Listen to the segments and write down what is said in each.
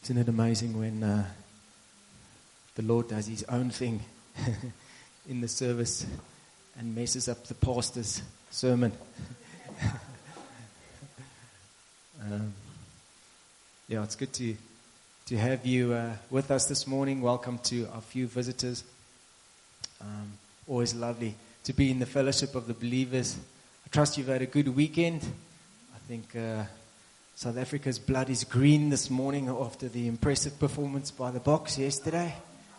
Isn't it amazing when the Lord does His own thing in the service and messes up the pastor's sermon? It's good to have you with us this morning. Welcome to our few visitors. Always lovely to be in the fellowship of the believers. I trust you've had a good weekend. I think South Africa's blood is green this morning after the impressive performance by the Boks yesterday.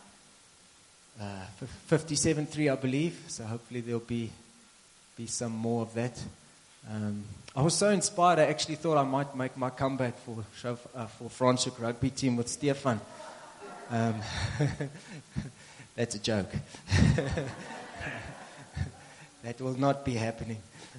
57-3, I believe. So hopefully there'll be some more of that. I was so inspired, I actually thought I might make my comeback for Franschhoek rugby team with Stefan. That's a joke. That will not be happening.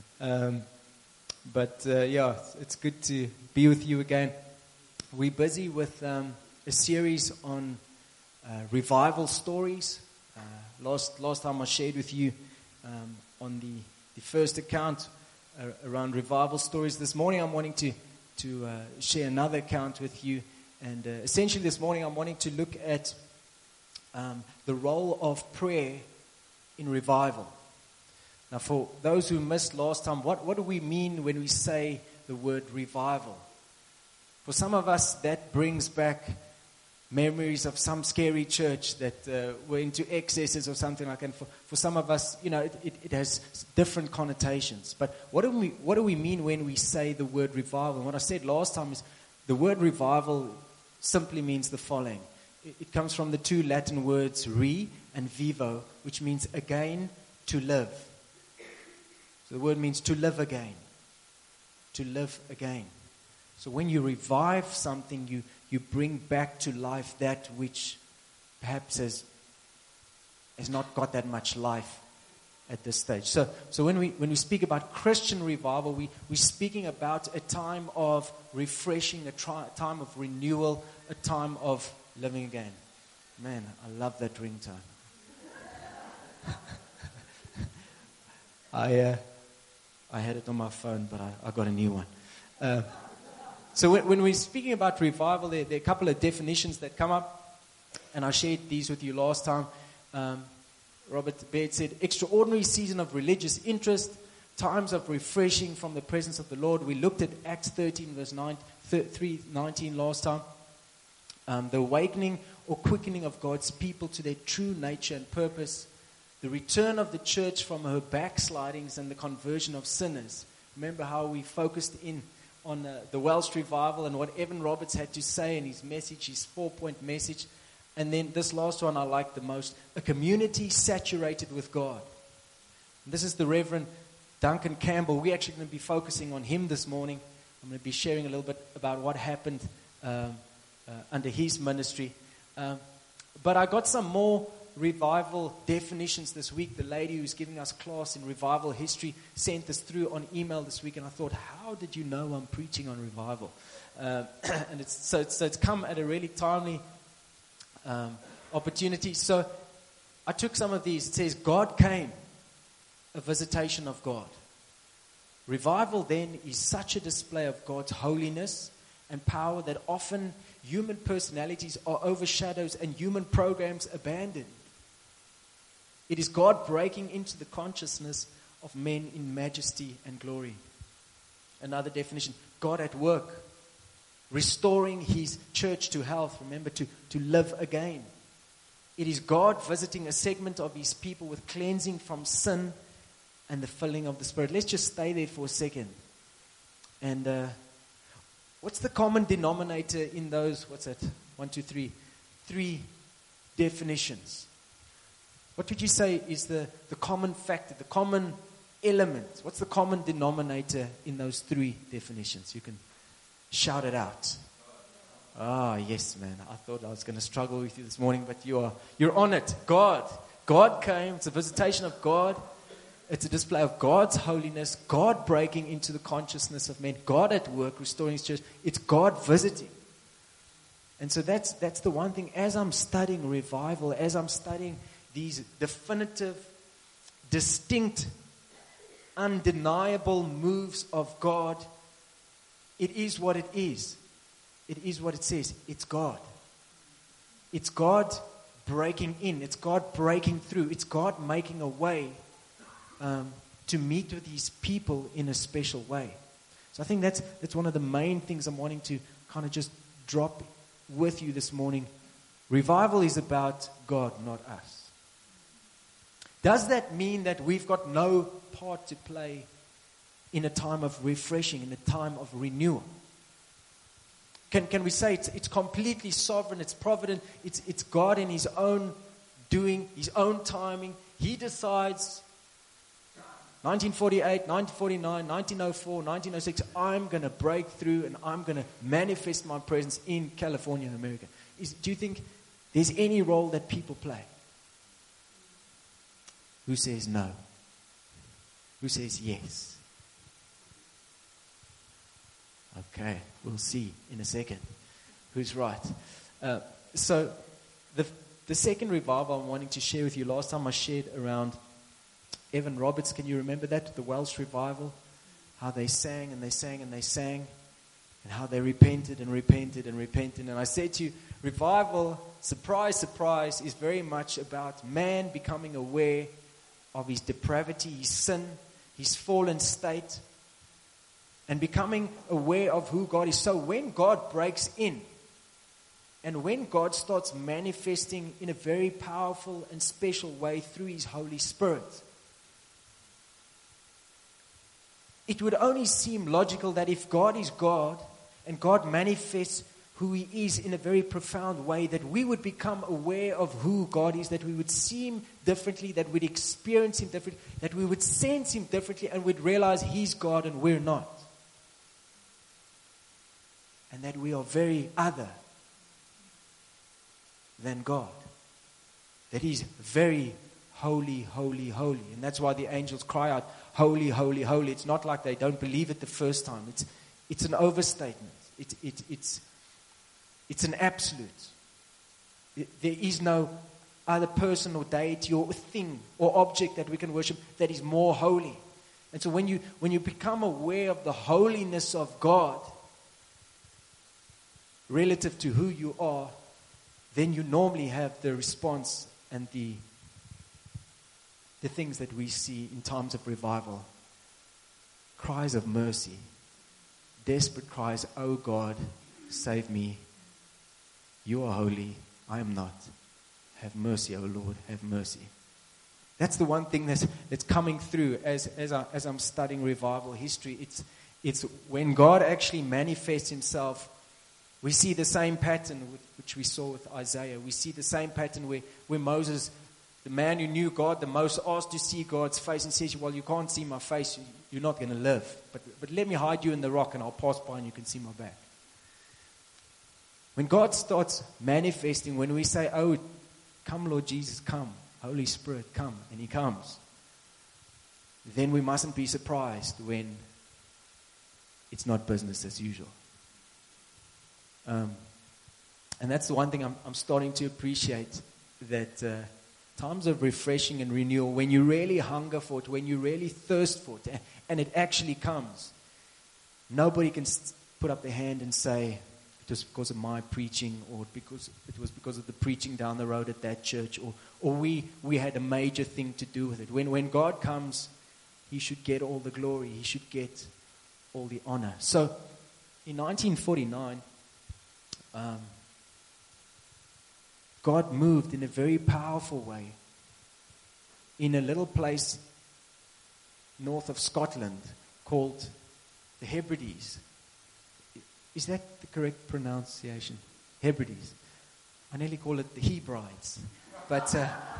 But it's good to be with you again. We're busy with a series on revival stories. Last time I shared with you on the first account around revival stories. This morning I'm wanting to share another account with you. And essentially this morning I'm wanting to look at the role of prayer in revival. Now, for those who missed last time, what do we mean when we say the word revival? For some of us, that brings back memories of some scary church that were into excesses or something like that. And for some of us, it has different connotations. But what do we mean when we say the word revival? And what I said last time is the word revival simply means the following. It comes from the two Latin words re and vivo, which means again, to live. The word means to live again. To live again. So when you revive something, you bring back to life that which perhaps has not got that much life at this stage. So when we speak about Christian revival, we're speaking about a time of refreshing, a time of renewal, a time of living again. Man, I love that ringtone. I had it on my phone, but I got a new one. So when we're speaking about revival, there are a couple of definitions that come up, and I shared these with you last time. Robert Baird said, extraordinary season of religious interest, times of refreshing from the presence of the Lord. We looked at Acts 13, verse 3:19 last time. The awakening or quickening of God's people to their true nature and purpose. The return of the church from her backslidings and the conversion of sinners. Remember how we focused in on the Welsh revival and what Evan Roberts had to say in his message, his 4-point message. And then this last one I like the most. A community saturated with God. And this is the Reverend Duncan Campbell. We're actually going to be focusing on him this morning. I'm going to be sharing a little bit about what happened under his ministry. But I got some more revival definitions this week. The lady who's giving us class in revival history sent this through on email this week, and I thought, how did you know I'm preaching on revival? And it's come at a really timely opportunity. So I took some of these. It says, God came, a visitation of God. Revival then is such a display of God's holiness and power that often human personalities are overshadowed and human programs abandoned. It is God breaking into the consciousness of men in majesty and glory. Another definition, God at work, restoring His church to health. Remember, to live again. It is God visiting a segment of His people with cleansing from sin and the filling of the Spirit. Let's just stay there for a second. And what's the common denominator in those, 3 definitions? What would you say is the common factor, the common element? What's the common denominator in those 3 definitions? You can shout it out. Ah, yes, man. I thought I was going to struggle with you this morning, but you're on it. God came. It's a visitation of God. It's a display of God's holiness, God breaking into the consciousness of men, God at work, restoring His church. It's God visiting. And so that's the one thing. As I'm studying revival, as I'm studying these definitive, distinct, undeniable moves of God, it is what it is. it is what it says. It's God. It's God breaking in. It's God breaking through. It's God making a way to meet with His people in a special way. So I think that's one of the main things I'm wanting to kind of just drop with you this morning. Revival is about God, not us. Does that mean that we've got no part to play in a time of refreshing, in a time of renewal? Can we say it's completely sovereign, it's provident, it's God in His own doing, His own timing. He decides 1948, 1949, 1904, 1906, I'm going to break through and I'm going to manifest my presence in California and America. Do you think there's any role that people play? Who says no? Who says yes? Okay, we'll see in a second who's right. So the second revival I'm wanting to share with you, last time I shared around Evan Roberts. Can you remember that? The Welsh revival? How they sang and they sang and they sang, and how they repented and repented and repented. And I said to you, revival, surprise, surprise, is very much about man becoming aware of his depravity, his sin, his fallen state, and becoming aware of who God is. So when God breaks in, and when God starts manifesting in a very powerful and special way through His Holy Spirit, it would only seem logical that if God is God, and God manifests who He is in a very profound way, that we would become aware of who God is, that we would see Him differently, that we'd experience Him differently, that we would sense Him differently, and we'd realize He's God and we're not. And that we are very other than God. That He's very holy, holy, holy. And that's why the angels cry out, holy, holy, holy. It's not like they don't believe it the first time. It's an overstatement. It's an absolute. There is no other person or deity or thing or object that we can worship that is more holy. And so when you become aware of the holiness of God relative to who you are, then you normally have the response and the things that we see in times of revival. Cries of mercy. Desperate cries, oh God, save me. You are holy, I am not. Have mercy, O Lord, have mercy. That's the one thing that's coming through as I'm studying revival history. It's when God actually manifests Himself. We see the same pattern which we saw with Isaiah. We see the same pattern where Moses, the man who knew God the most, asked to see God's face and says, well, you can't see my face, you're not going to live. But let me hide you in the rock and I'll pass by and you can see my back. When God starts manifesting, when we say, oh, come Lord Jesus, come. Holy Spirit, come. And He comes. Then we mustn't be surprised when it's not business as usual. And that's the one thing I'm starting to appreciate, that times of refreshing and renewal, when you really hunger for it, when you really thirst for it, and it actually comes, nobody can put up their hand and say, it was because of my preaching, or because it was because of the preaching down the road at that church, or we had a major thing to do with it. When God comes, He should get all the glory. He should get all the honor. So, in 1949, God moved in a very powerful way in a little place north of Scotland called the Hebrides. Is that the correct pronunciation? Hebrides. I nearly call it the Hebrides. But,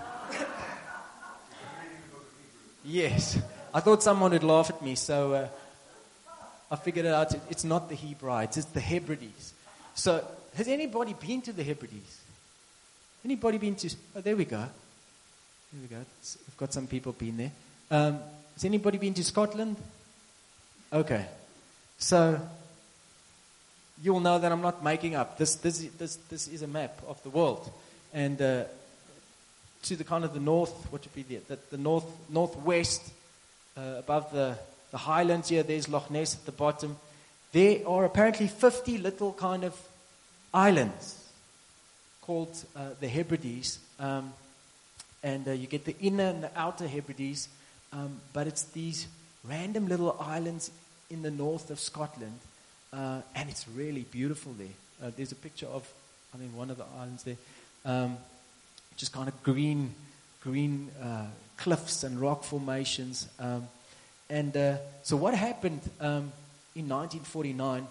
yes. I thought someone would laugh at me, so I figured it out. It's not the Hebrides, it's the Hebrides. So, has anybody been to the Hebrides? Anybody been to... Oh, there we go. There we go. We've got some people been there. Has anybody been to Scotland? Okay. So... you'll know that I'm not making up. This is a map of the world, and to the kind of the north, what would be the northwest, above the Highlands here. There's Loch Ness at the bottom. There are apparently 50 little kind of islands called the Hebrides, and you get the inner and the outer Hebrides, but it's these random little islands in the north of Scotland, and it's really beautiful there. There's a picture of, one of the islands there, just kind of green cliffs and rock formations, and so what happened in 1949?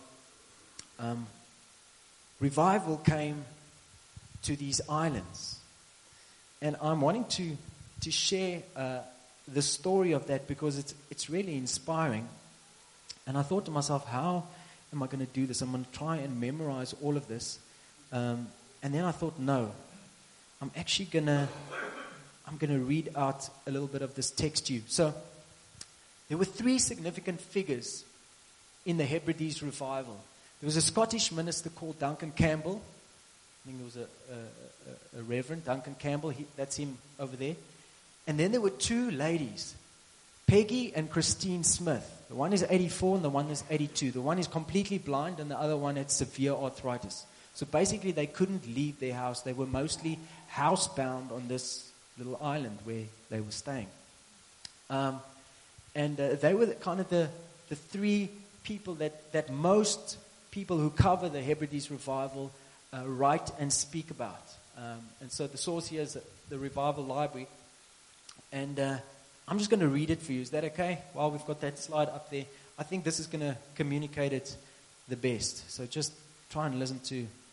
Revival came to these islands, and I'm wanting to share the story of that because it's really inspiring. And I thought to myself, how am I going to do this? I'm going to try and memorize all of this, and then I thought, no, I'm actually going to read out a little bit of this text to you. So there were 3 significant figures in the Hebrides revival. There was a Scottish minister called Duncan Campbell. I think there was a Reverend Duncan Campbell. That's him over there. And then there were 2 ladies, Peggy and Christine Smith. The one is 84 and the one is 82. The one is completely blind and the other one had severe arthritis. So basically they couldn't leave their house. They were mostly housebound on this little island where they were staying. And they were kind of the 3 people that most people who cover the Hebrides revival write and speak about. And so the source here is the Revival Library. And I'm just going to read it for you. Is that okay? While we've got that slide up there. I think this is going to communicate it the best. So just try and listen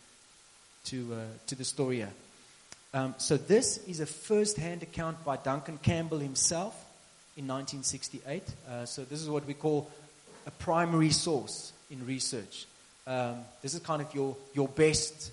to the story here. So this is a first-hand account by Duncan Campbell himself in 1968. So this is what we call a primary source in research. This is kind of your best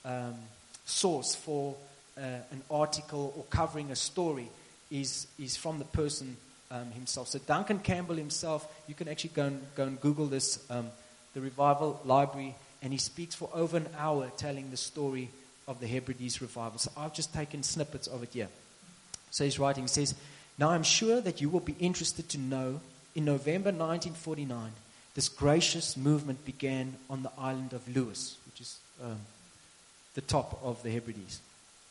source for an article or covering a story is from the person himself. So Duncan Campbell himself, you can actually go and Google this, the Revival Library, and he speaks for over an hour telling the story of the Hebrides revival. So I've just taken snippets of it here. So he's writing, he says, "Now I'm sure that you will be interested to know, in November 1949, this gracious movement began on the island of Lewis, which is the top of the Hebrides.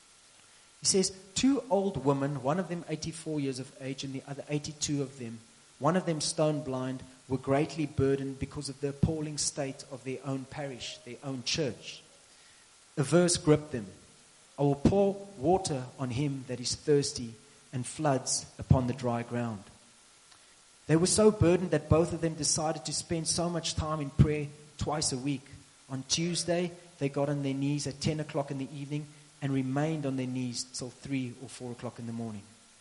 He says, 2 old women, one of them 84 years of age and the other 82 of them, one of them stone blind, were greatly burdened because of the appalling state of their own parish, their own church. A verse gripped them. I will pour water on him that is thirsty and floods upon the dry ground. They were so burdened that both of them decided to spend so much time in prayer twice a week. On Tuesday, they got on their knees at 10 o'clock in the evening and remained on their knees till 3 or 4 o'clock in the morning.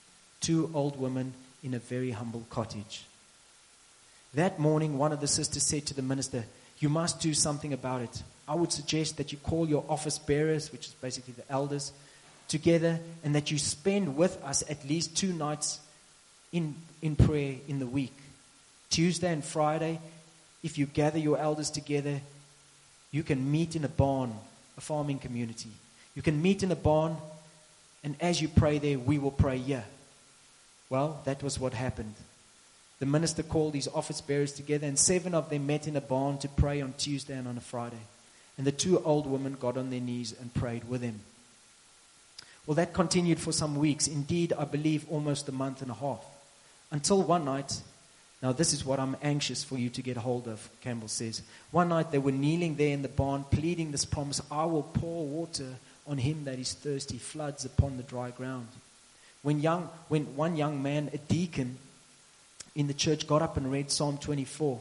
2 old women in a very humble cottage. That morning, one of the sisters said to the minister, 'You must do something about it. I would suggest that you call your office bearers,' which is basically the elders, 'together and that you spend with us at least 2 nights in prayer in the week. Tuesday and Friday, if you gather your elders together, you can meet in a barn, a farming community. You can meet in a barn, and as you pray there, we will pray here.' Well, that was what happened. The minister called his office bearers together, and 7 of them met in a barn to pray on Tuesday and on a Friday. And the 2 old women got on their knees and prayed with him. Well, that continued for some weeks. Indeed, I believe almost a month and a half. Until one night, now this is what I'm anxious for you to get hold of, Campbell says. One night they were kneeling there in the barn, pleading this promise, 'I will pour water on him that is thirsty, floods upon the dry ground.' When one young man, a deacon in the church, got up and read Psalm 24.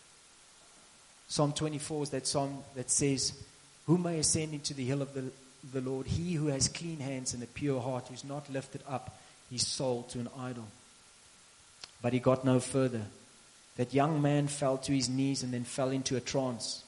Psalm 24 is that psalm that says, 'Who may ascend into the hill of the Lord? He who has clean hands and a pure heart, who's not lifted up his soul to an idol.' But he got no further. That young man fell to his knees and then fell into a trance.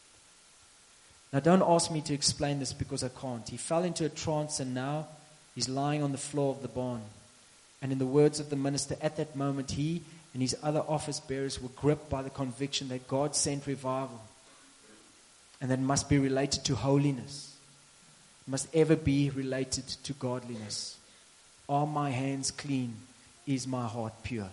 Now don't ask me to explain this because I can't. He fell into a trance and now he's lying on the floor of the barn. And in the words of the minister, at that moment he and his other office bearers were gripped by the conviction that God sent revival. And that it must be related to holiness. It must ever be related to godliness. Are my hands clean? Is my heart pure?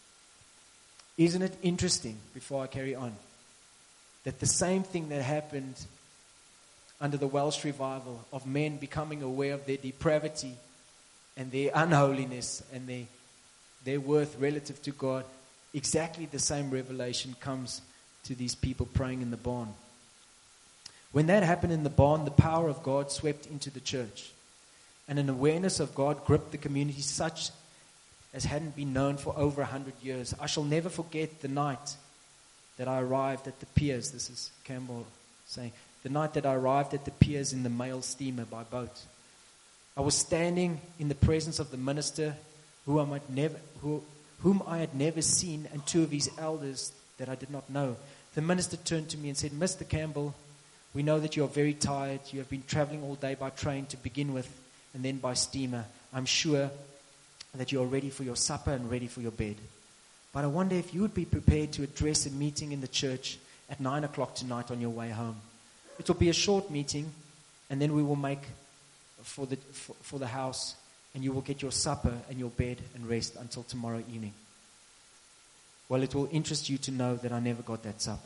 Isn't it interesting, before I carry on, that the same thing that happened under the Welsh revival of men becoming aware of their depravity and their unholiness and their worth relative to God, exactly the same revelation comes to these people praying in the barn. When that happened in the barn, the power of God swept into the church. And an awareness of God gripped the community such as hadn't been known for over 100 years. I shall never forget the night that I arrived at the piers. This is Campbell saying. The night that I arrived at the piers in the mail steamer by boat. I was standing in the presence of the minister whom I had never seen, and two of his elders that I did not know. The minister turned to me and said, "Mr. Campbell, we know that you are very tired. You have been traveling all day by train to begin with, and then by steamer. I'm sure that you are ready for your supper and ready for your bed. But I wonder if you would be prepared to address a meeting in the church at 9 o'clock tonight on your way home. It will be a short meeting, and then we will make for the house, and you will get your supper and your bed and rest until tomorrow evening." Well, it will interest you to know that I never got that supper.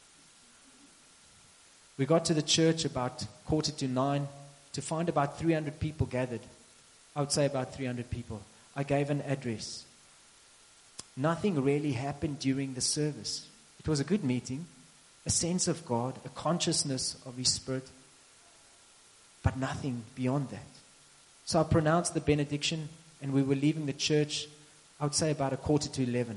We got to the church about 8:45 to find about 300 people gathered. I would say about 300 people. I gave an address. Nothing really happened during the service. It was a good meeting, a sense of God, a consciousness of His Spirit, but nothing beyond that. So I pronounced the benediction, and we were leaving the church, I would say about 11:15.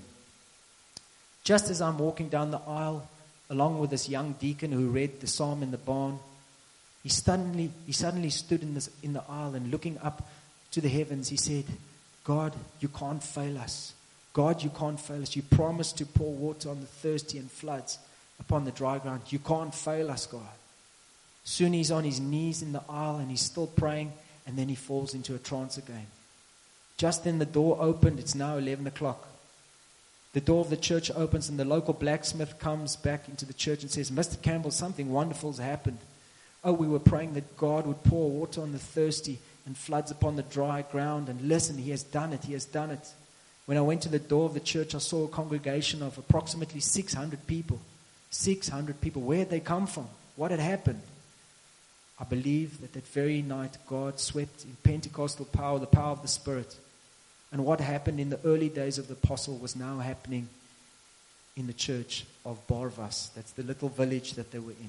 Just as I'm walking down the aisle, along with this young deacon who read the psalm in the barn, he suddenly stood in the aisle, and looking up to the heavens, he said, "God, you can't fail us. God, you can't fail us. You promised to pour water on the thirsty and floods upon the dry ground. You can't fail us, God." Soon he's on his knees in the aisle, and he's still praying, and then he falls into a trance again. Just then the door opened. It's now 11 o'clock. The door of the church opens, and the local blacksmith comes back into the church and says, "Mr. Campbell, something wonderful has happened. Oh, we were praying that God would pour water on the thirsty and floods upon the dry ground. And listen, He has done it. He has done it." When I went to the door of the church, I saw a congregation of approximately 600 people. 600 people. Where had they come from? What had happened? I believe that very night God swept in Pentecostal power, the power of the Spirit. And what happened in the early days of the apostle was now happening in the church of Barvas. That's the little village that they were in.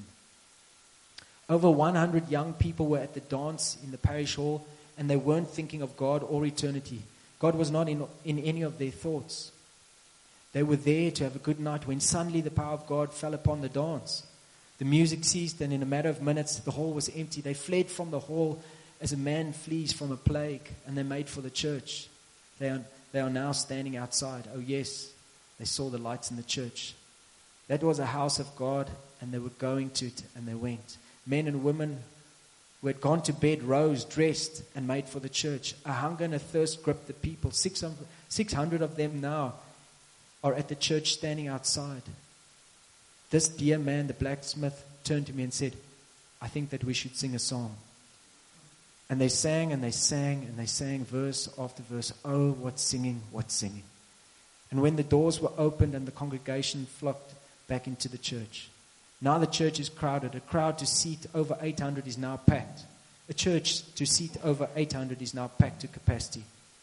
Over 100 young people were at the dance in the parish hall, and they weren't thinking of God or eternity. God was not in any of their thoughts. They were there to have a good night when suddenly the power of God fell upon the dance. The music ceased, and in a matter of minutes, the hall was empty. They fled from the hall as a man flees from a plague, and they made for the church. They are now standing outside. Oh yes, they saw the lights in the church. That was a house of God, and they were going to it, and they went. Men and women who had gone to bed rose, dressed, and made for the church. A hunger and a thirst gripped the people. 600 of them now are at the church standing outside. This dear man, the blacksmith, turned to me and said, "I think that we should sing a song." And they sang and they sang and they sang verse after verse. Oh, what singing, what singing. And when the doors were opened and the congregation flocked back into the church. Now the church is crowded. A crowd to seat over 800 is now packed. A church to seat over 800 is now packed to capacity.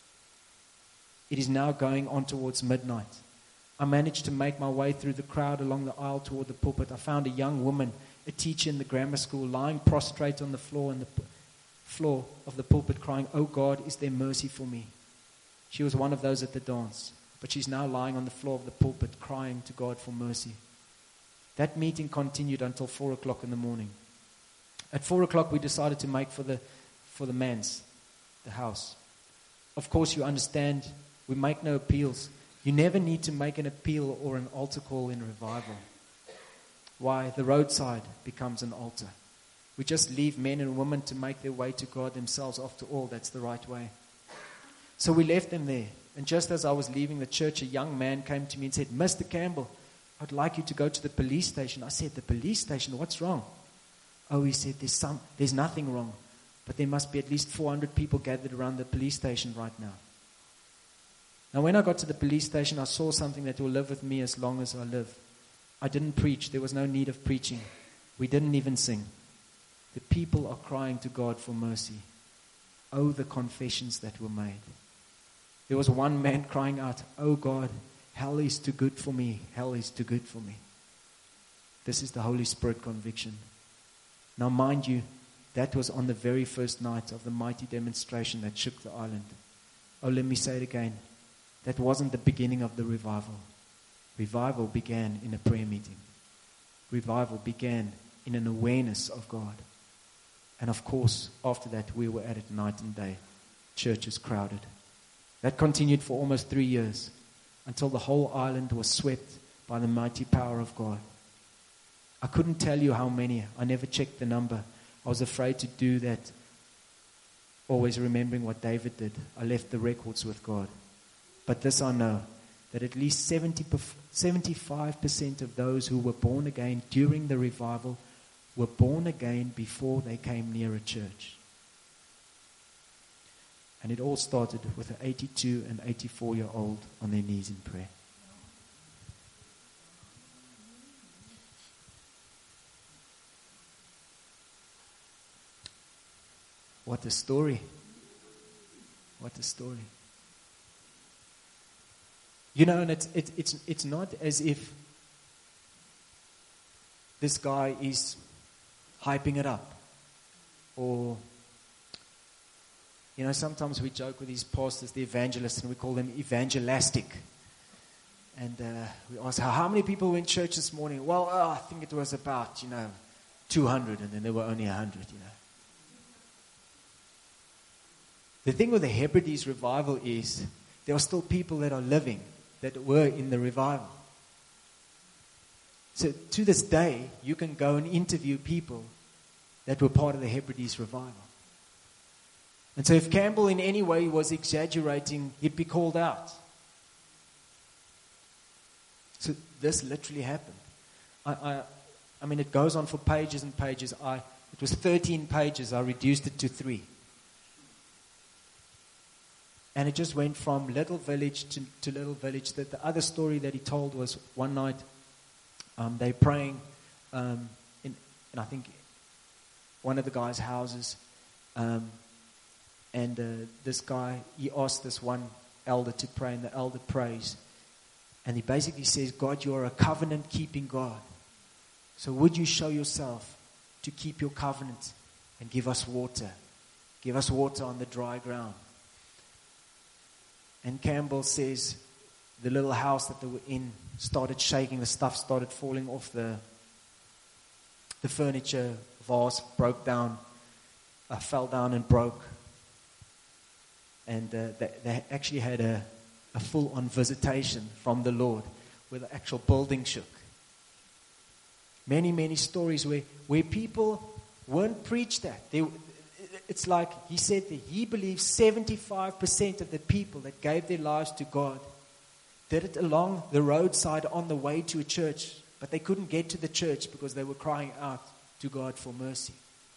It is now going on towards midnight. I managed to make my way through the crowd along the aisle toward the pulpit. I found a young woman, a teacher in the grammar school, lying prostrate on the floor of the pulpit, crying, "Oh God, is there mercy for me?" She was one of those at the dance, but she's now lying on the floor of the pulpit, crying to God for mercy. That meeting continued until 4 o'clock in the morning. At 4 o'clock, we decided to make for the manse, the house. Of course, you understand, we make no appeals. You never need to make an appeal or an altar call in revival. Why? The roadside becomes an altar. We just leave men and women to make their way to God themselves. After all, that's the right way. So we left them there. And just as I was leaving the church, a young man came to me and said, "Mr. Campbell, I'd like you to go to the police station." I said, "The police station? What's wrong?" Oh, he said, there's nothing wrong. But there must be at least 400 people gathered around the police station right now. Now, when I got to the police station, I saw something that will live with me as long as I live. I didn't preach. There was no need of preaching. We didn't even sing. The people are crying to God for mercy. Oh, the confessions that were made. There was one man crying out, "Oh God, hell is too good for me. Hell is too good for me." This is the Holy Spirit conviction. Now mind you, that was on the very first night of the mighty demonstration that shook the island. Oh, let me say it again. That wasn't the beginning of the revival. Revival began in a prayer meeting. Revival began in an awareness of God. And of course, after that, we were at it night and day. Churches crowded. That continued for almost 3 years, until the whole island was swept by the mighty power of God. I couldn't tell you how many. I never checked the number. I was afraid to do that, always remembering what David did. I left the records with God. But this I know, that at least 75% of those who were born again during the revival were born again before they came near a church. And it all started with an 82 and 84-year-old on their knees in prayer. What a story. What a story. You know, and it's not as if this guy is hyping it up. Or, you know, sometimes we joke with these pastors, the evangelists, and we call them evangelistic. And we ask, how many people were in church this morning? Well, I think it was about, 200, and then there were only 100, The thing with the Hebrides revival is there are still people that are living that were in the revival. So to this day, you can go and interview people that were part of the Hebrides revival. And so if Campbell in any way was exaggerating, he'd be called out. So this literally happened. I mean, it goes on for pages and pages. It was 13 pages. I reduced it to 3. And it just went from little village to little village. The other story that he told was one night they praying in I think one of the guys' houses. And this guy, he asked this one elder to pray, and the elder prays. And he basically says, God, you are a covenant-keeping God. So would you show yourself to keep your covenant and give us water? Give us water on the dry ground. And Campbell says the little house that they were in started shaking. The stuff started falling off the furniture. Vase broke down, fell down and broke. And they actually had a full-on visitation from the Lord where the actual building shook. Many, many stories where people weren't preached at. It's like he said that he believes 75% of the people that gave their lives to God did it along the roadside on the way to a church, but they couldn't get to the church because they were crying out to God for mercy.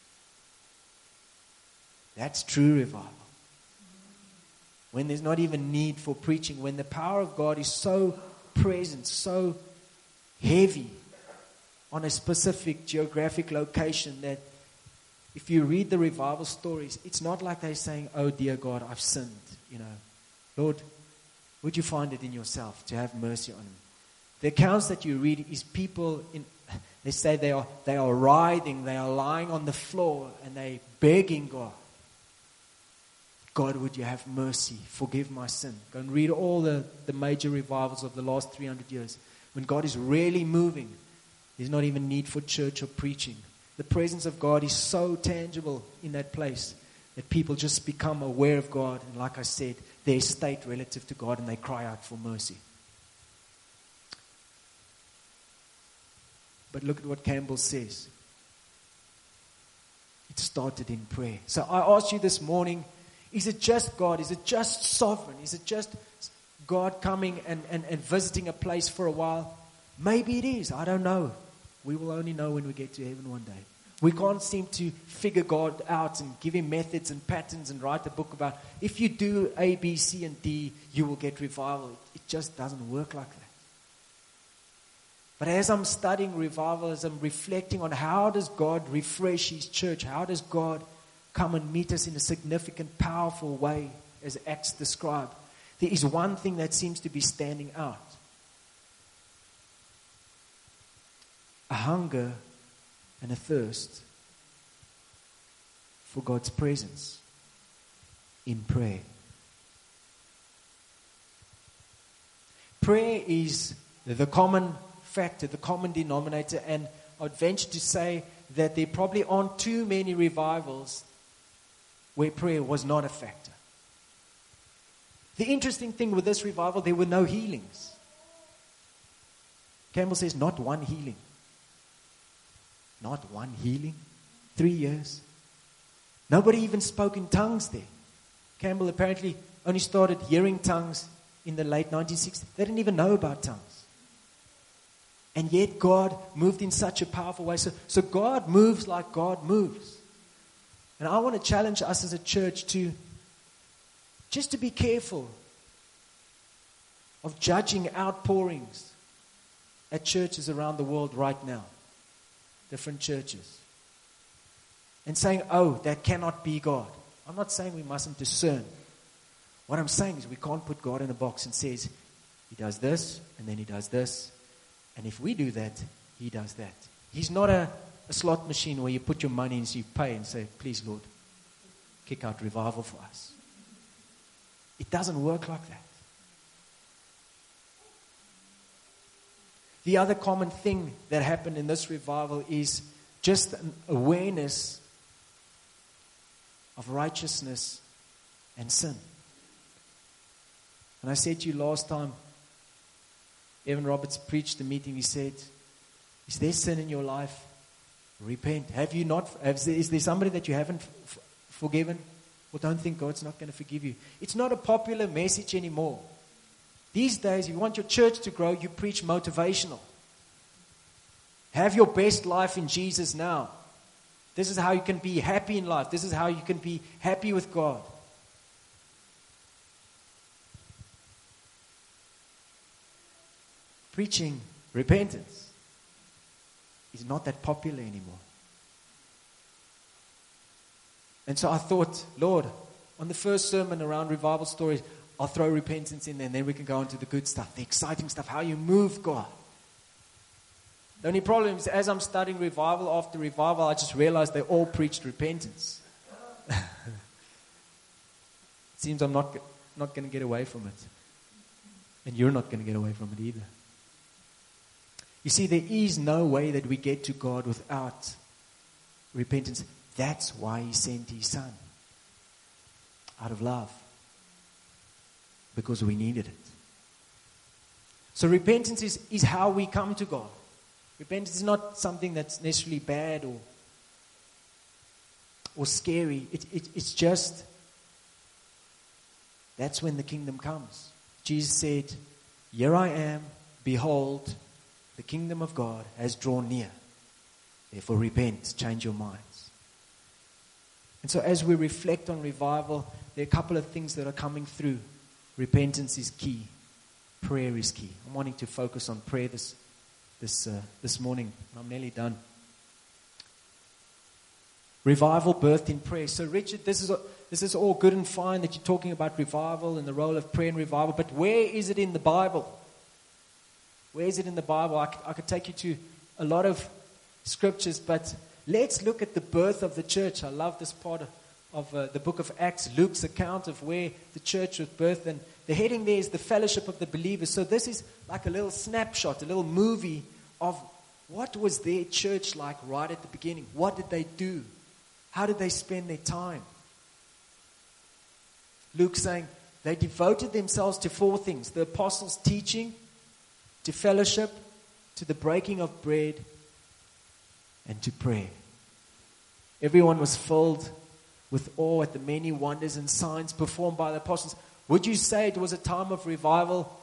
That's true revival. When there's not even need for preaching, when the power of God is so present, so heavy on a specific geographic location that if you read the revival stories, it's not like they're saying, oh dear God, I've sinned. Lord, would you find it in yourself to have mercy on me? The accounts that you read is people, they say they are writhing, they are lying on the floor and they begging God. God, would you have mercy? Forgive my sin. Go and read all the major revivals of the last 300 years. When God is really moving, there's not even need for church or preaching. The presence of God is so tangible in that place that people just become aware of God. And like I said, their state relative to God, and they cry out for mercy. But look at what Campbell says. It started in prayer. So I asked you this morning, is it just God? Is it just sovereign? Is it just God coming and visiting a place for a while? Maybe it is. I don't know. We will only know when we get to heaven one day. We can't seem to figure God out and give him methods and patterns and write a book about, if you do A, B, C, and D, you will get revival. It just doesn't work like that. But as I'm studying revival, as I'm reflecting on how does God refresh His church, how does God come and meet us in a significant, powerful way, as Acts describe, there is one thing that seems to be standing out. A hunger and a thirst for God's presence in prayer. Prayer is the common factor, the common denominator, and I'd venture to say that there probably aren't too many revivals where prayer was not a factor. The interesting thing with this revival, there were no healings. Campbell says not one healing. Not one healing. 3 years. Nobody even spoke in tongues there. Campbell apparently only started hearing tongues in the late 1960s. They didn't even know about tongues. And yet God moved in such a powerful way. So God moves like God moves. And I want to challenge us as a church to just to be careful of judging outpourings at churches around the world right now. Different churches. And saying, oh, that cannot be God. I'm not saying we mustn't discern. What I'm saying is we can't put God in a box and says, He does this, and then He does this. And if we do that, He does that. He's not a slot machine where you put your money in and you pay and say, please, Lord, kick out revival for us. It doesn't work like that. The other common thing that happened in this revival is just an awareness of righteousness and sin. And I said to you last time, Evan Roberts preached the meeting, he said, is there sin in your life? Repent. Have you not? Is there somebody that you haven't forgiven? Or don't think God's not going to forgive you? It's not a popular message anymore. These days, if you want your church to grow, you preach motivational. Have your best life in Jesus now. This is how you can be happy in life. This is how you can be happy with God. Preaching repentance is not that popular anymore. And so I thought, Lord, on the first sermon around revival stories, I'll throw repentance in there and then we can go on to the good stuff, the exciting stuff, how you move God. The only problem is as I'm studying revival after revival, I just realized they all preached repentance. It seems I'm not going to get away from it. And you're not going to get away from it either. You see, there is no way that we get to God without repentance. That's why He sent His Son. Out of love. Because we needed it. So repentance is how we come to God. Repentance is not something that's necessarily bad or scary. It's just, that's when the kingdom comes. Jesus said, here I am, behold, the kingdom of God has drawn near. Therefore repent, change your minds. And so as we reflect on revival, there are a couple of things that are coming through. Repentance is key. Prayer is key. I'm wanting to focus on prayer this morning. I'm nearly done. Revival birthed in prayer. So Richard, this is all good and fine that you're talking about revival and the role of prayer in revival, but where is it in the Bible? Where is it in the Bible? I could take you to a lot of scriptures, but let's look at the birth of the church. I love this part of the book of Acts, Luke's account of where the church was birthed. And the heading there is the fellowship of the believers. So this is like a little snapshot, a little movie of what was their church like right at the beginning. What did they do? How did they spend their time? Luke saying they devoted themselves to 4 things. The apostles' teaching, to fellowship, to the breaking of bread, and to prayer. Everyone was filled with awe at the many wonders and signs performed by the apostles. Would you say it was a time of revival?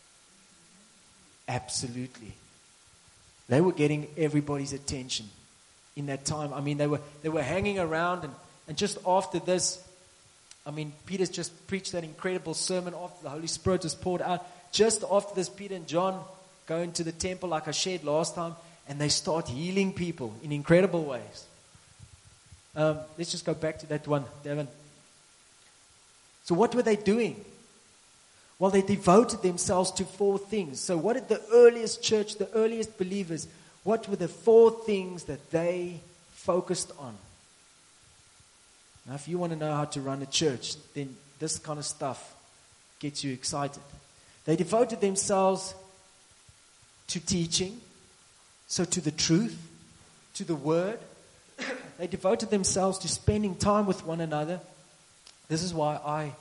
Absolutely. They were getting everybody's attention in that time. I mean, they were hanging around, and just after this, I mean, Peter's just preached that incredible sermon after the Holy Spirit was poured out. Just after this, Peter and John go into the temple like I shared last time, and they start healing people in incredible ways. Let's just go back to that one, Devin. So what were they doing? Well, they devoted themselves to 4 things. So what did the earliest church, the earliest believers, what were the 4 things that they focused on? Now, if you want to know how to run a church, then this kind of stuff gets you excited. They devoted themselves to teaching, so to the truth, to the word. They devoted themselves to spending time with one another. This is why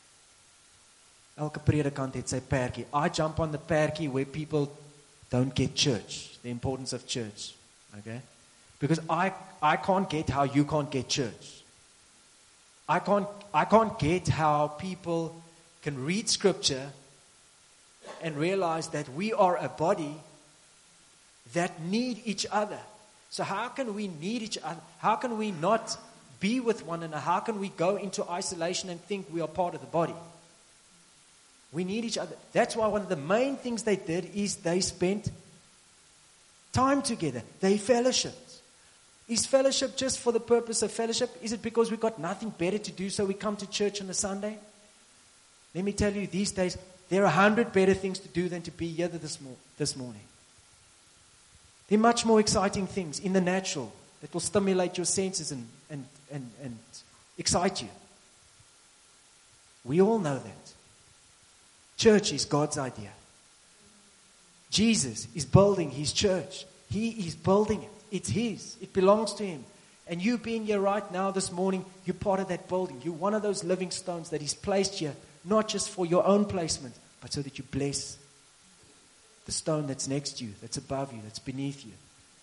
elke predikant het sy perdjie. I jump on the perdjie where people don't get church, the importance of church. Okay? Because I can't get how you can't get church. I can't get how people can read scripture and realize that we are a body that need each other. So how can we need each other? How can we not be with one another? How can we go into isolation and think we are part of the body? We need each other. That's why one of the main things they did is they spent time together. They fellowshiped. Is fellowship just for the purpose of fellowship? Is it because we've got nothing better to do, so we come to church on a Sunday? Let me tell you, these days, there are 100 better things to do than to be here this morning. There are much more exciting things in the natural that will stimulate your senses and excite you. We all know that. Church is God's idea. Jesus is building His church. He is building it. It's His. It belongs to Him. And you being here right now this morning, you're part of that building. You're one of those living stones that He's placed here, not just for your own placement, but so that you bless the stone that's next to you, that's above you, that's beneath you.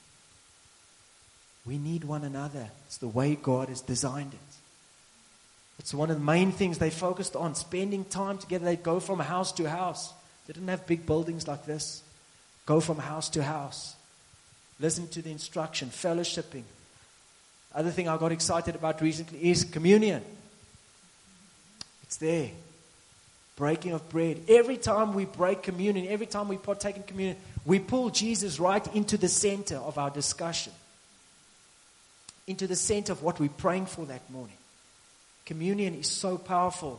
We need one another. It's the way God has designed it. It's one of the main things they focused on, spending time together. They'd go from house to house. They didn't have big buildings like this. Go from house to house. Listen to the instruction, fellowshipping. Other thing I got excited about recently is communion. It's there. Breaking of bread. Every time we break communion, every time we partake in communion, we pull Jesus right into the center of our discussion. Into the center of what we're praying for that morning. Communion is so powerful.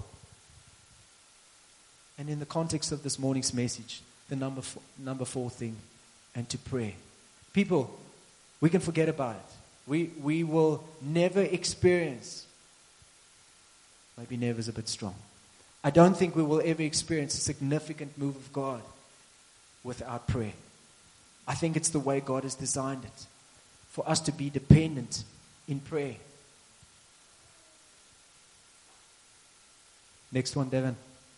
And in the context of this morning's message, the number four thing, and to pray. People, we can forget about it. We will never experience, maybe never is a bit strong. I don't think we will ever experience a significant move of God without prayer. I think it's the way God has designed it, for us to be dependent in prayer. Next one, Devin.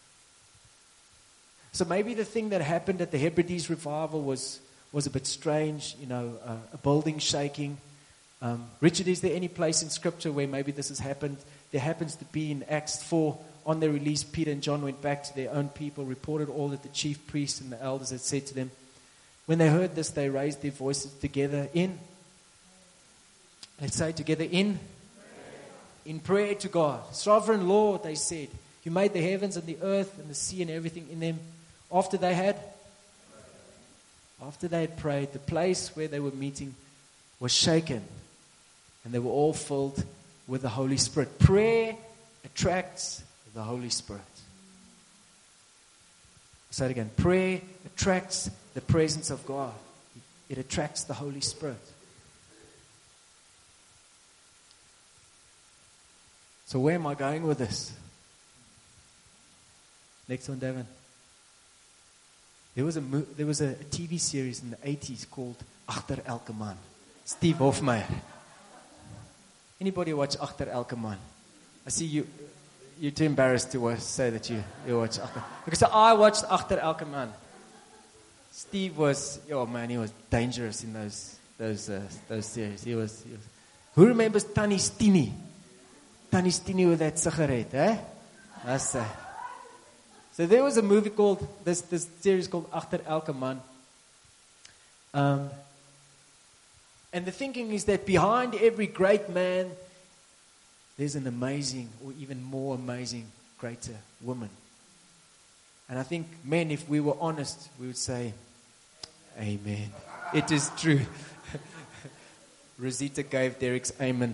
So maybe the thing that happened at the Hebrides revival was a bit strange, a building shaking. Richard, is there any place in Scripture where maybe this has happened? There happens to be in Acts 4, on their release, Peter and John went back to their own people, reported all that the chief priests and the elders had said to them. When they heard this, they raised their voices together in, let's say together in prayer to God. Sovereign Lord, they said, you made the heavens and the earth and the sea and everything in them. After they had prayed, the place where they were meeting was shaken, and they were all filled with the Holy Spirit. Prayer attracts the Holy Spirit. I'll say it again. Prayer attracts the presence of God. It attracts the Holy Spirit. So where am I going with this? Next one, Devin. There was a TV series in the 80s called Agter Elke Man. Steve Hofmeyer. Anybody watch Agter Elke Man? I see you're too embarrassed to say that you watch Agter. Because I watched Agter Elke Man. Steve was, he was dangerous in those series. He was. Who remembers Tannie Stini? Tannie Stini with that cigarette, eh? That's So there was a movie called, this series called Agter Elke Man. And the thinking is that behind every great man, there's an amazing, or even more amazing, greater woman. And I think men, if we were honest, we would say, Amen. It is true. Rosita gave Derek's amen.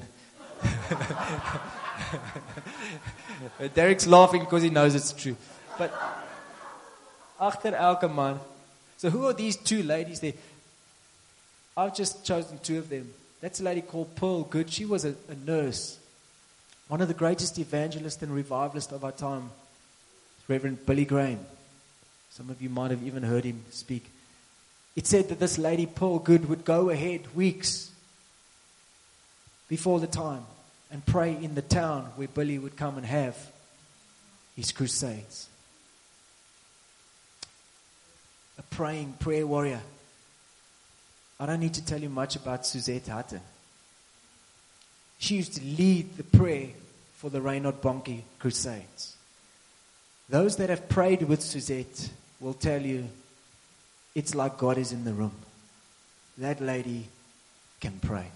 Derek's laughing because he knows it's true. But achter elke man. So who are these two ladies there? I've just chosen two of them. That's a lady called Pearl Good. She was a nurse. One of the greatest evangelists and revivalists of our time, Reverend Billy Graham. Some of you might have even heard him speak. It said that this lady, Pearl Good, would go ahead weeks before the time and pray in the town where Billy would come and have his crusades. A praying prayer warrior. I don't need to tell you much about Suzette Hutton. She used to lead the prayer for the Reinhard Bonnke crusades. Those that have prayed with Suzette will tell you it's like God is in the room. That lady can pray.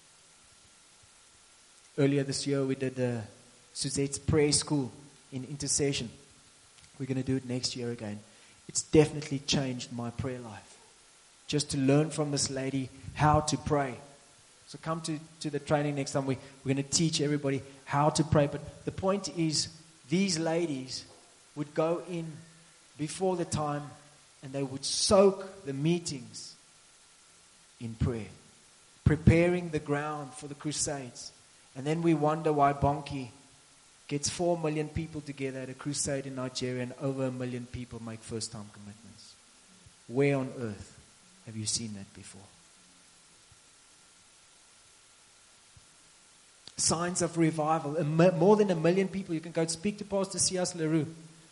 Earlier this year we did Suzette's prayer school in intercession. We're going to do it next year again. It's definitely changed my prayer life. Just to learn from this lady how to pray. So come to the training next time. We're going to teach everybody how to pray. But the point is, these ladies would go in before the time and they would soak the meetings in prayer, preparing the ground for the crusades. And then we wonder why Bonnke gets 4 million people together at a crusade in Nigeria and over 1 million people make first-time commitments. Where on earth have you seen that before? Signs of revival. More than 1 million people. You can go speak to Pastor C.S. LaRue.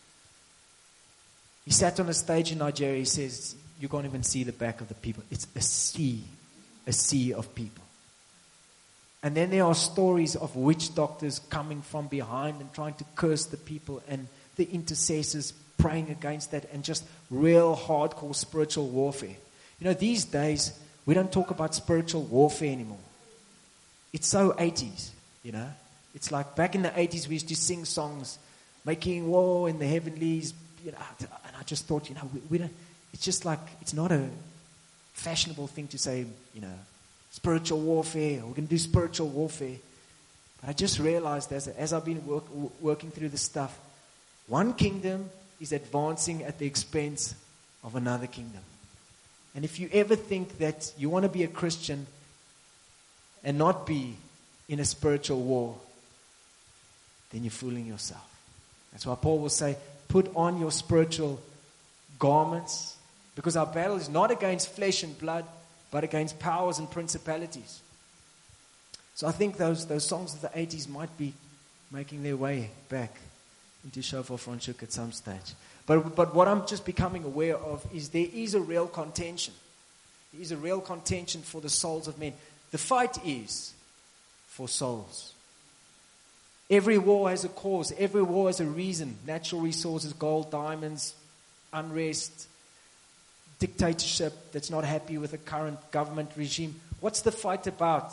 He sat on a stage in Nigeria. He says, you can't even see the back of the people. It's a sea of people. And then there are stories of witch doctors coming from behind and trying to curse the people, and the intercessors praying against that, and just real hardcore spiritual warfare. You know, these days, we don't talk about spiritual warfare anymore. It's so 80s, you know. It's like back in the 80s, we used to sing songs, making war in the heavenlies, you know. And I just thought, you know, we don't, it's just like, it's not a fashionable thing to say, you know, spiritual warfare, we're going to do spiritual warfare. But I just realized as I've been working through this stuff, one kingdom is advancing at the expense of another kingdom. And if you ever think that you want to be a Christian and not be in a spiritual war, then you're fooling yourself. That's why Paul will say, put on your spiritual garments, because our battle is not against flesh and blood, but against powers and principalities. So I think those songs of the 80s might be making their way back into Shofar Franschhoek at some stage. But what I'm just becoming aware of is there is a real contention. There is a real contention for the souls of men. The fight is for souls. Every war has a cause. Every war has a reason. Natural resources, gold, diamonds, unrest, dictatorship that's not happy with the current government regime. What's the fight about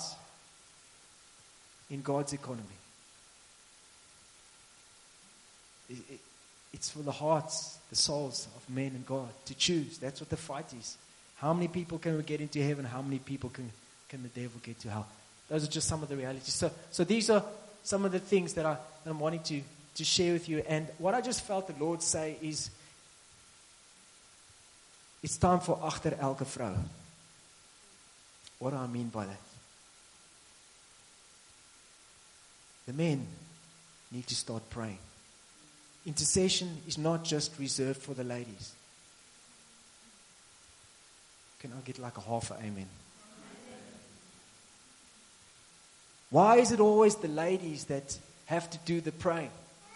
in God's economy? It's for the hearts, the souls of men and God to choose. That's what the fight is. How many people can we get into heaven? How many people can the devil get to hell? Those are just some of the realities. So these are some of the things that I'm wanting to share with you. And what I just felt the Lord say is, it's time for achter elke vrou. What do I mean by that? The men need to start praying. Intercession is not just reserved for the ladies. Can I get like a half an amen? Why is it always the ladies that have to do the praying?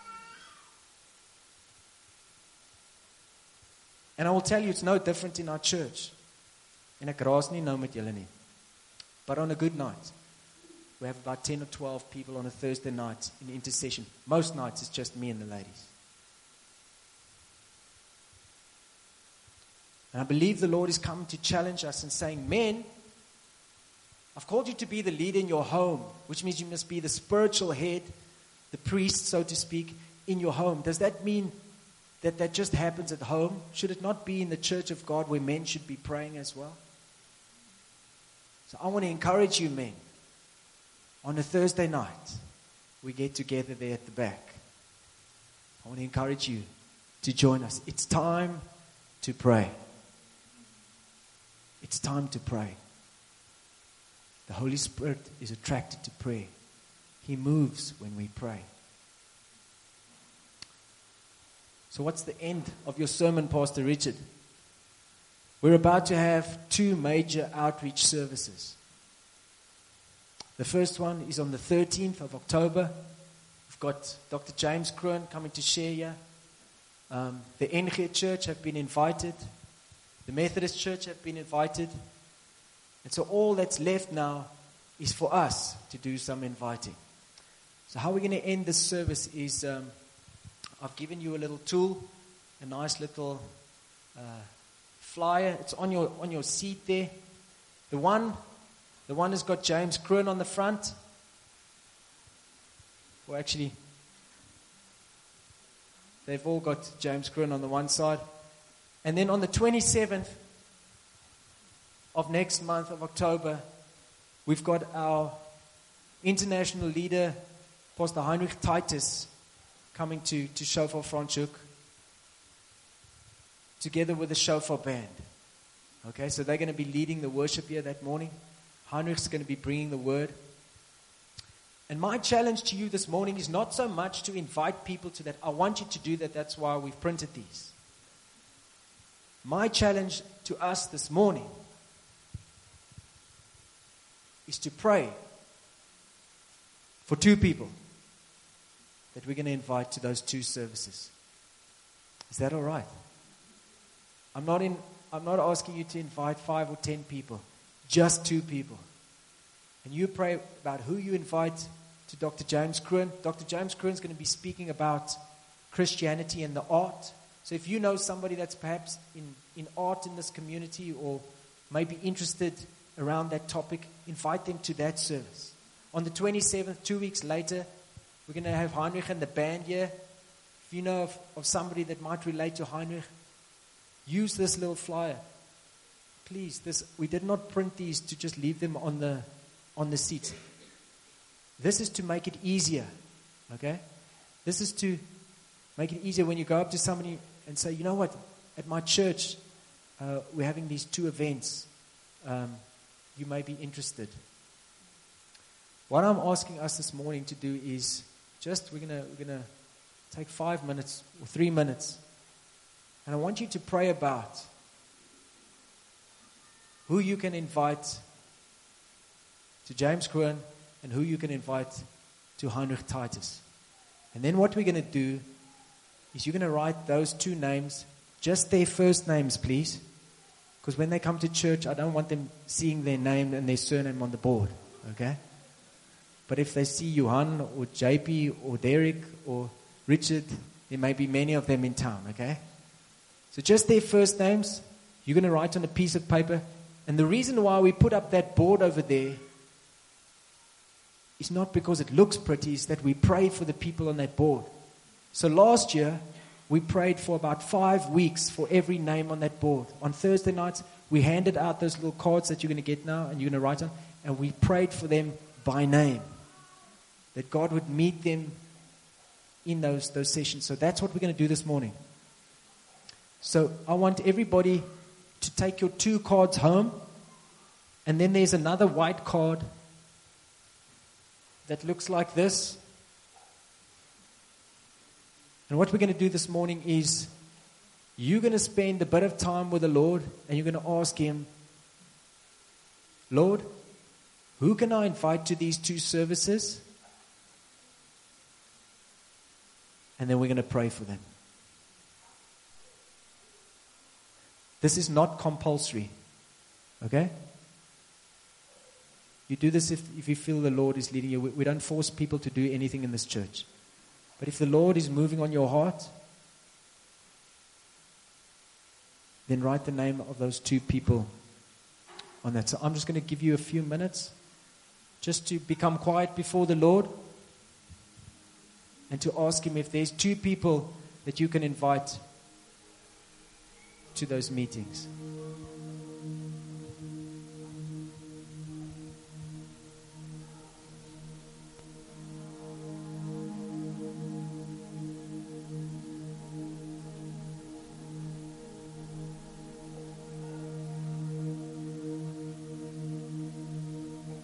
And I will tell you, it's no different in our church. En ek raas nie nou met julle nie. But on a good night, we have about 10 or 12 people on a Thursday night in intercession. Most nights it's just me and the ladies. And I believe the Lord is coming to challenge us and saying, men, I've called you to be the leader in your home, which means you must be the spiritual head, the priest, so to speak, in your home. Does that mean that just happens at home? Should it not be in the church of God where men should be praying as well? So I want to encourage you men. On a Thursday night, we get together there at the back. I want to encourage you to join us. It's time to pray. It's time to pray. The Holy Spirit is attracted to prayer. He moves when we pray. So what's the end of your sermon, Pastor Richard? We're about to have 2 major outreach services. The first one is on the 13th of October. We've got Dr. James Kroon coming to share here. The NG Church have been invited. The Methodist Church have been invited. And so all that's left now is for us to do some inviting. So how we're going to end this service is I've given you a little tool, a nice little flyer. It's on your seat there. The one has got James Kroon on the front. Well, actually, they've all got James Kroon on the one side. And then on the 27th of next month of October, we've got our international leader, Pastor Heinrich Titus, coming to Shofar Franschhoek, together with the Shofar band. Okay, so they're going to be leading the worship here that morning. Heinrich's going to be bringing the word. And my challenge to you this morning is not so much to invite people to that. I want you to do that. That's why we've printed these. My challenge to us this morning is to pray for 2 people that we're going to invite to those 2 services. Is that all right? I'm not asking you to invite 5 or 10 people, just 2 people. And you pray about who you invite to Dr. James Kroon. Dr. James Kroon is going to be speaking about Christianity and the art. So if you know somebody that's perhaps in art in this community or may be interested around that topic, invite them to that service. On the 27th, 2 weeks later, we're going to have Heinrich and the band here. If you know of somebody that might relate to Heinrich, use this little flyer. Please, we did not print these to just leave them on the seats. This is to make it easier, okay? This is to make it easier when you go up to somebody and say, you know what, at my church, we're having these 2 events. You may be interested. What I'm asking us this morning to do is we're gonna take 5 minutes or 3 minutes, and I want you to pray about who you can invite to James Kroon and who you can invite to Heinrich Titus. And then what we're going to do is you're going to write those 2 names, just their first names, please. Because when they come to church, I don't want them seeing their name and their surname on the board, okay? But if they see Johan or JP or Derek or Richard, there may be many of them in town, okay? So just their first names, you're going to write on a piece of paper. And the reason why we put up that board over there is not because it looks pretty, it's that we pray for the people on that board. So last year, we prayed for about 5 weeks for every name on that board. On Thursday nights, we handed out those little cards that you're going to get now and you're going to write on, and we prayed for them by name, that God would meet them in those sessions. So that's what we're going to do this morning. So I want everybody to take your 2 cards home, and then there's another white card that looks like this. And what we're going to do this morning is you're going to spend a bit of time with the Lord, and you're going to ask Him, Lord, who can I invite to these 2 services? And then we're going to pray for them. This is not compulsory. Okay? You do this if you feel the Lord is leading you. We don't force people to do anything in this church. But if the Lord is moving on your heart, then write the name of those 2 people on that. So I'm just going to give you a few minutes just to become quiet before the Lord and to ask Him if there's 2 people that you can invite to those meetings.